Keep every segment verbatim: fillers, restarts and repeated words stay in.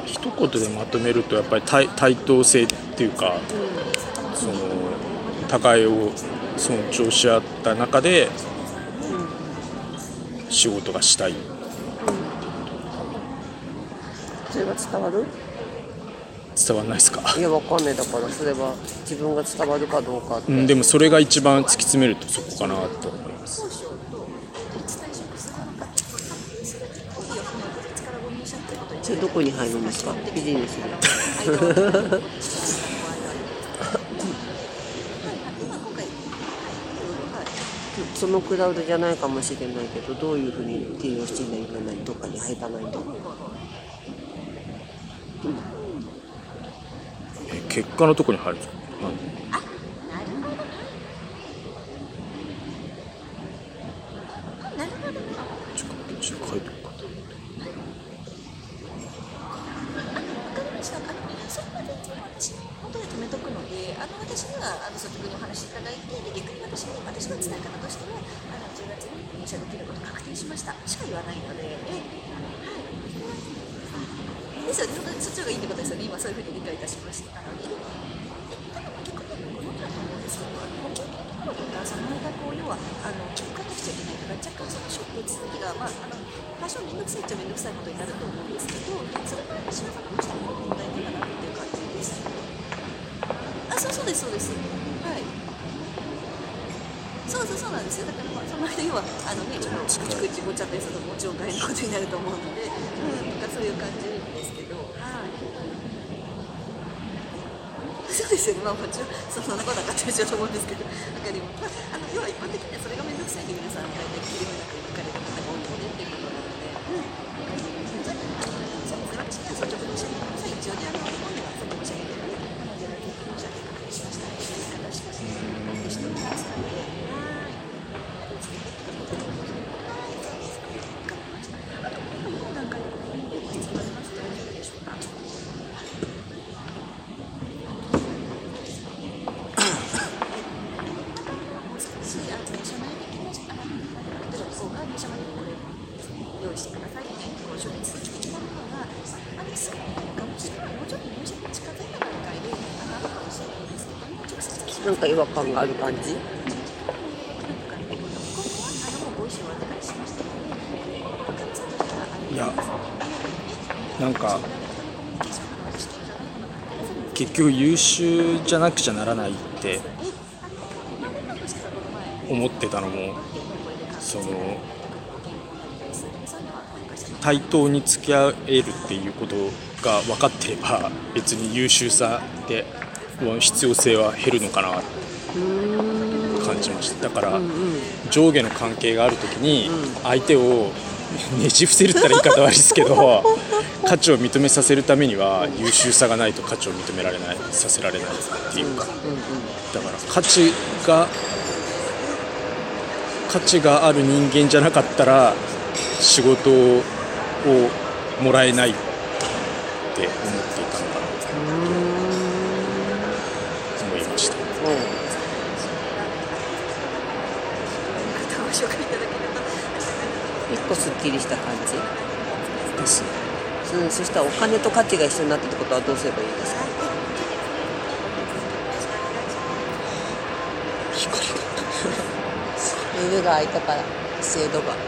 一言でまとめるとやっぱり 対, 対等性っていうか、うん、その互いを尊重し合った中で仕事がしたい、うん、 それが伝わる？ 伝わんないですか？ いやわかんない。だからそれは自分が伝わるかどうかって、うん、 でもそれが一番突き詰めるとそこかなと思います。 それどこに入るんですか？ビジネスでそのクラウドじゃないかもしれないけど、どういうふうに提用していかないとかに入らないと、うん、 え結果のところに入るんですか？ちょっと書いておくか。 本当に止めとくので、あの私にはあの率直にお話しいただいて、で逆に私に私の伝え方としては、あのじゅうがつに入社できること確定しましたしか言わないので、えはいですよね。本当にそっちがいいってことですよね。今そういうふうに理解いたしましたので、でただ逆にこのだと思うんですけど、保険のところとかその間こう要はあの直感としちゃいけないとか、若干その出手続きがまああの多少面倒くさいっちゃ面倒くさいことになると思うんですけど、それは私はどうしても問題ないかなっていう感じです。あ、そうそうですそうです。はい。そうそうそうなんですよ。だからまあその間要はあのねちょっとチクチクチコっちゃったりするともちろん大変なことになると思うので、うんとかそういう感じですけど、はい。そうですよね。まあもちろんそんなことは勝手にしようと思うんですけど、わかります。まああの要は一般的にはそれが面倒くさいんで皆さん大体切り目なく行かれる方が多いのでっていうことなので、うん。そうですね。私には率直に教えてください。一応ねあの本ではさっき申し上げたように。 なんか違和感がある感じ？ いや、なんか結局優秀じゃなくちゃならないって思ってたのも、その対等に付き合えるっていうことが分かっていれば別に優秀さで必要性は減るのかなって感じました。だから上下の関係があるときに相手をねじ伏せるって言ったら言い方悪いですけど価値を認めさせるためには優秀さがないと価値を認められない、させられないっていうか、だから価値が価値がある人間じゃなかったら仕事をもらえないって思っていたのかなと思いました。 一個すっきりした感じですね。 うん、そしたらお金と価値が一緒になってってことはどうすればいいですか？ 光が夢が開いたから制度が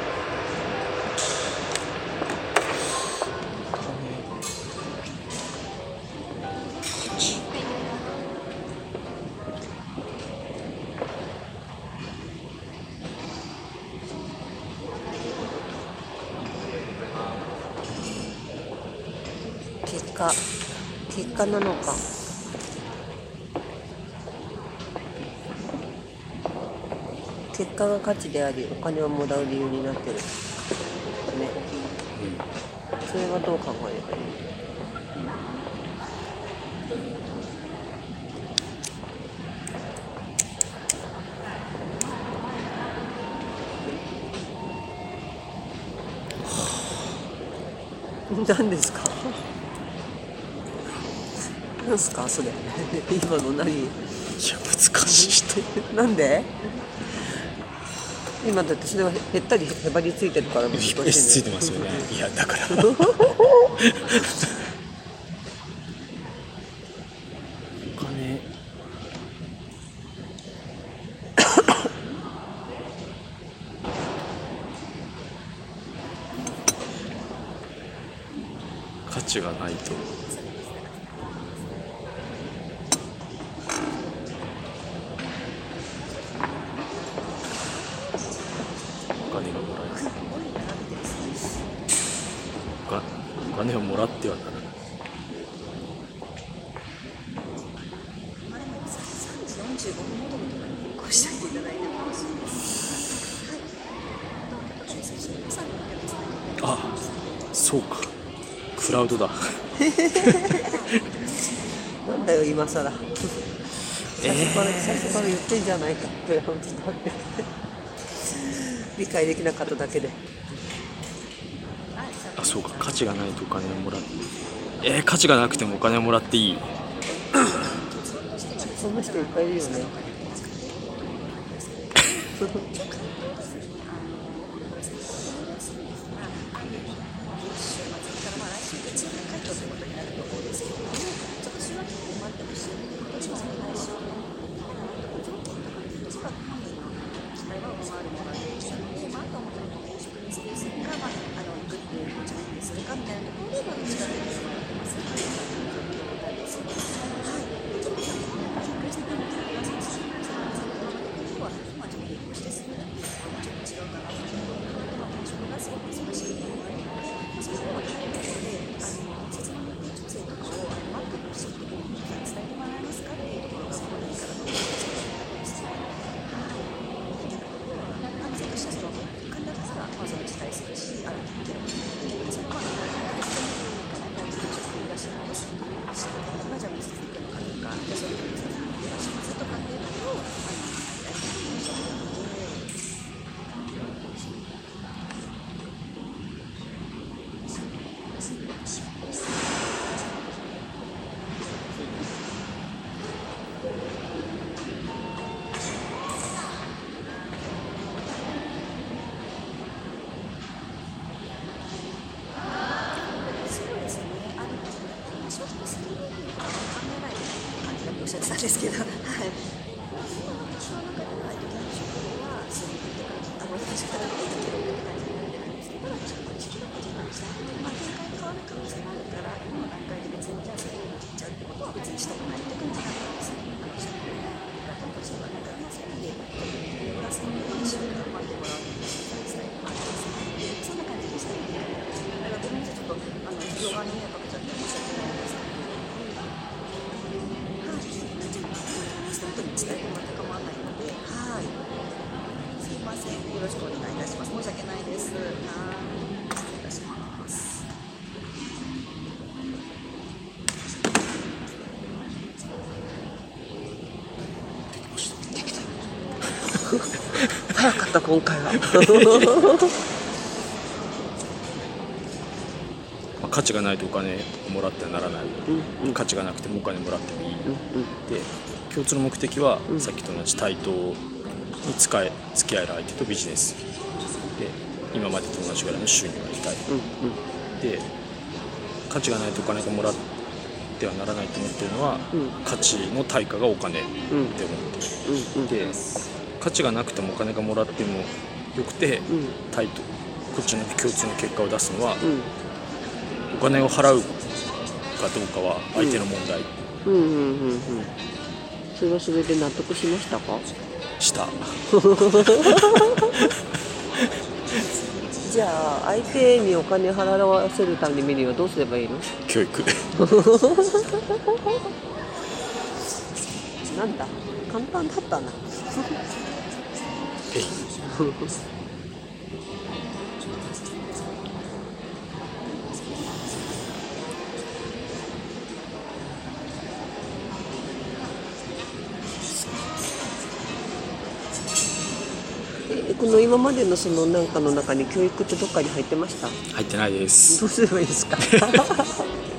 結果結果なのか。結果が価値でありお金をもらう理由になってるね、うん、それはどう考えればいい？何ですか？何ですかそれ今の何？いや難しいとなんで？今だってそれはへったりへばりついてるから難しい、ね、 へばりついてますよね。いやだから価値がないとお金がもらえないお金をもらってはならない。 さんじよんじゅうごふんごととかに変更していただいてもよろしいですか。はい。 あ、そうか。クラウドだ。 なんだよ今更。最初から、最初から言ってんじゃないか。クラウドだって。理解できなかっただけで。 あ、そうか。価値がないとお金をもらう。えー、価値がなくてもお金をもらっていい。 そんな人いっぱいいるよね。 ですけど、はい。よろしくお願いいたします。申し訳ないです。はい、失礼いたします。 できた。早かった今回は。 まあ価値がないとお金もらってはならない、 うんうん、 価値がなくてもお金もらってもいい、 うんうん、 で共通の目的は、 うん、 さっきと同じ対等に使え付き合える相手とビジネスで今までと同じぐらいの収入が得たい、 うんうん、 で価値がないとお金がもらってはならないと思ってるのは、 うん、 価値の対価がお金って思ってる、うんうん、で価値がなくてもお金がもらってもよくて、うん、対等こっちの共通の結果を出すのは、うん、お金を払うかどうかは相手の問題、 うんうんうんうんうん、それはそれで納得しましたか？ したじゃあ相手にお金払わせるためにはどうすればいいの？ 教育なんだ簡単だったなえいこの今までのそのなんかの中に教育ってどっかに入ってました？ 入ってないです。 どうすればいいですか？